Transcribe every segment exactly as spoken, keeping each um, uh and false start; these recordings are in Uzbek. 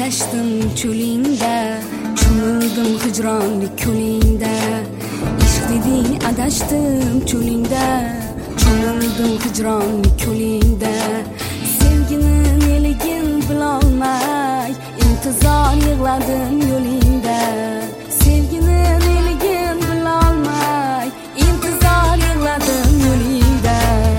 adashdim cho'lingda, cho'mildim hijronlik ko'lingda. Ishq deding adashdim cho'lingda, cho'mildim hijronlik ko'lingda. Sevgini neligin bilolmay, intizor yig'ladim yo'lingda. Sevgini neligin bilolmay, intizor yig'ladim yo'lingda.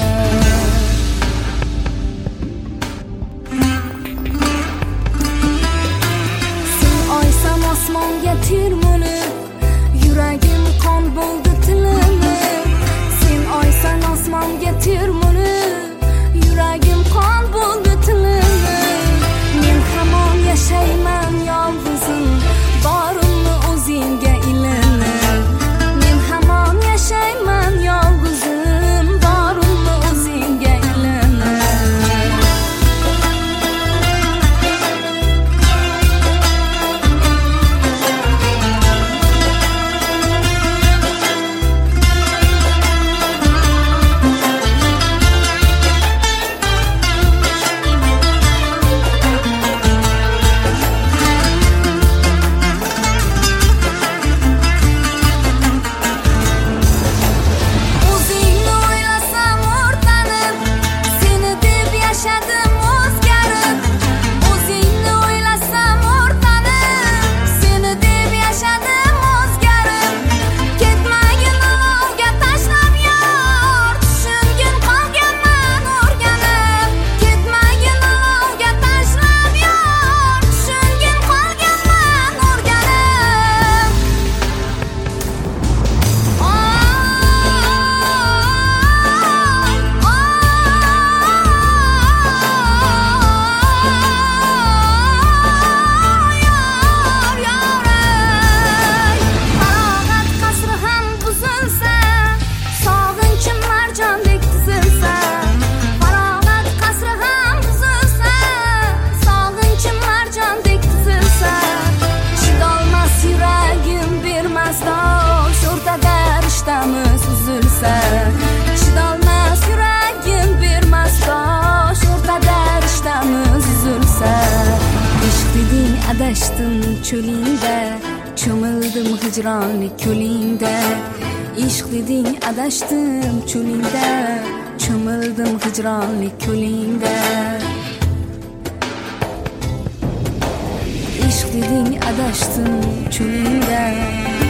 Osmonga termulib, yuragim qon bo'ldi tilinib. Sen oysan osmonga termulib, yuragim qon bo'ldi tilinib. Men hamon yashayman yolg'izim, borimni o'zingga ilinib. Men hamon yashayman yolg'izim, borimni o'zingga ilinib. Chidolmas yuragim bermas dosh, o'rtada rishtamiz uzilsa. Ishq deding adashdim cho'lingda, cho'mildim hijronlik ko'lingda. Ishq deding adashdim cho'lingda, cho'mildim hijronlik ko'lingda. Ishq deding adashdim cho'lingda.